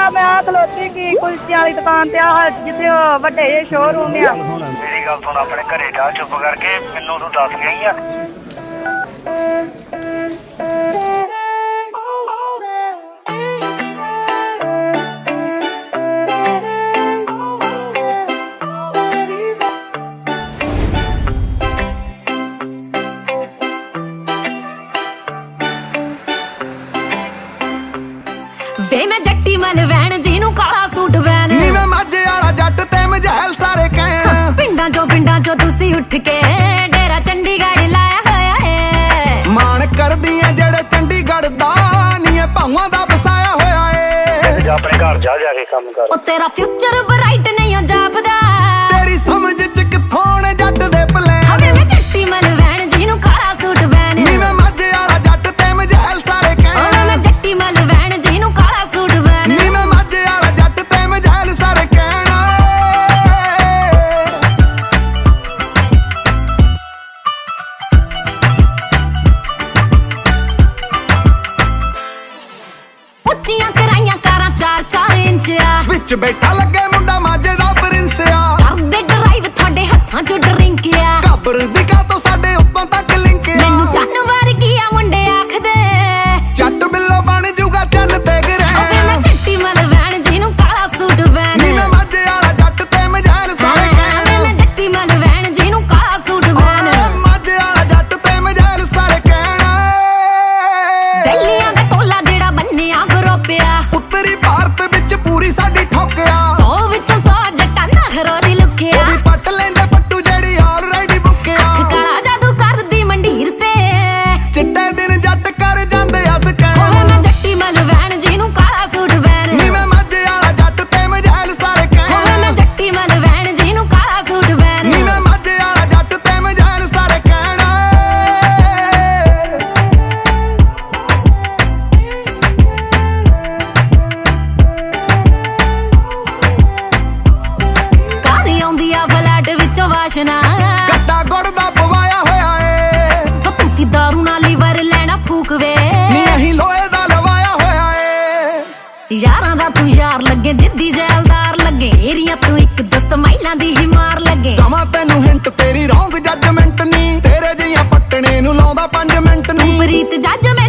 मैं आ खलोती की कुल्चियां वाली दुकान ते आ जिथे वड्डे जे शोरूम आ। मेरी गल सुन अपने घरे जा चुप करके मैनू तू दस गई आ। वे मैं जट्टी मल वैन जीनू काला सूट वैन नी मैं माझे वाला जट ते मजहल सारे कहण पिंडां चो तुसी उठ के डेरा चंडीगढ़ लाया होया है। मान करदी है जेड़े चंडीगढ़ दा नी ए भावां दा बसाया होया है। जा अपने घर जा जाके काम कर। ओ तेरा फ्यूचर ब्राइट नहीं हो जापदा तेरी समझ च किथों ने जट दे प्लान। हवे मैं जट्टी मल वैन जीनू काला सूट वैन नी मैं माझे वाला जट ते मजहल सारे कहण। मैं जट्टी मल वैन जीनू काला सूट वैन नी मैं माझे वाला जट ते मजहल सारे कहण। ਉੱਚੀਆਂ ਕਰਾਈਆਂ ਕਾਰਾਂ 4-4 ਇੰਚ ਆ विच बैठा लगे मुंडा माझे दा प्रिंस आ। ਕਰਦੇ ਡਰਾਈਵ ਤੁਹਾਡੇ ਹੱਥਾਂ 'ਚ ਡਰਿੰਕ ਆ कबर दिखा तो साडे उत्तों तक लिंक आ। ਮੈਨੂੰ ਜਾਨਵਰ ਕੀ ਆ ਮੁੰਡੇ ਆਖਦੇ जट बिल्लो बन जूगा चल ते गिरे। ਓਏ ਮੈਂ ਜੱਟੀ ਮਲ ਵੈਨ ਜਿਹਨੂੰ ਕਾਲਾ ਸੂਟ ਵੈਨ ਨੀ मैं माझे वाला जट ते मजहल सारे कहण। ਮੈਂ ਜੱਟੀ ਮਲ ਵੈਨ ਜਿਹਨੂੰ ਕਾਲਾ ਸੂਟ ਵੈਨ माझे वाला जट ते मजहल सारे कहण। ਦਿੱਲੀਆਂ ਦਾ ਟੋਲਾ ਜਿਹੜਾ ਬੰਨਿਆ ਗਰੋਪਿਆ उत्तरी भारत विच पूरी साडी ठोकिया। 100 ਵਿੱਚੋਂ 100 ਜੱਟਾਂ ਨਖਰੋ ਦੀ ਲੁਕਿਆ भी पट लेंदे पट्टू जेड़ी ऑलरेडी बुकिया। ਕਾਲਾ ਜਾਦੂ ਕਰਦੀ ਮੰਡੀਰ ਤੇ चिट्टे दिन जट कर जांदे हस ਓਏ कहण। ਮੈਂ ਜੱਟੀ ਮਲ ਵੈਨ ਜਿਹਨੂੰ ਕਾਲਾ ਸੂਟ ਵੈਨ नी मैं माझे वाला जट ते मजहल सारे ਓਏ कहण। ਮੈਂ ਜੱਟੀ ਮਲ ਵੈਨ ਜਿਹਨੂੰ ਕਾਲਾ ਸੂਟ ਵੈਨ नी मैं माझे वाला जट ते मजहल सारे कहण। ਕਾਦੀ ਆਉਂਦੀ ਆ ਫਲੈਟ ਵਿੱਚੋਂ ਵਾਸ਼ਨਾ गड्डा गुड़ दा पवाया होया ए। ਓ ਤੁਸੀਂ ਦਾਰੂ ਨਾਲ ਲੀਵਰ ਲੈਣਾ ਫੂਕ ਵੇ नी अहीं लोहे दा लवाया होया ए। ਯਾਰਾਂ ਦਾ ਤੂੰ ਯਾਰ ਲੱਗੇ ਜਿੱਦੀ ਜੈਲਦਾਰ ਲੱਗੇ ਏਰੀਆ ਤੂੰ ਇੱਕ ਦਸ ਮਾਈਲਾਂ ਦੀ ਹੀ ਮਾਰ ਲੱਗੇ ਦਵਾਂ ਤੈਨੂੰ ਹਿੰਟ ਤੇਰੀ ਰੌਂਗ ਜੱਜਮੈਂਟ ਨੀ ਤੇਰੇ ਜਿਹੀਆਂ ਪੱਟਣੇ ਨੂੰ ਲਾਉਂਦਾ 5 ਮਿੰਟ ਨੀ। ਪ੍ਰੀਤ ਜੱਜ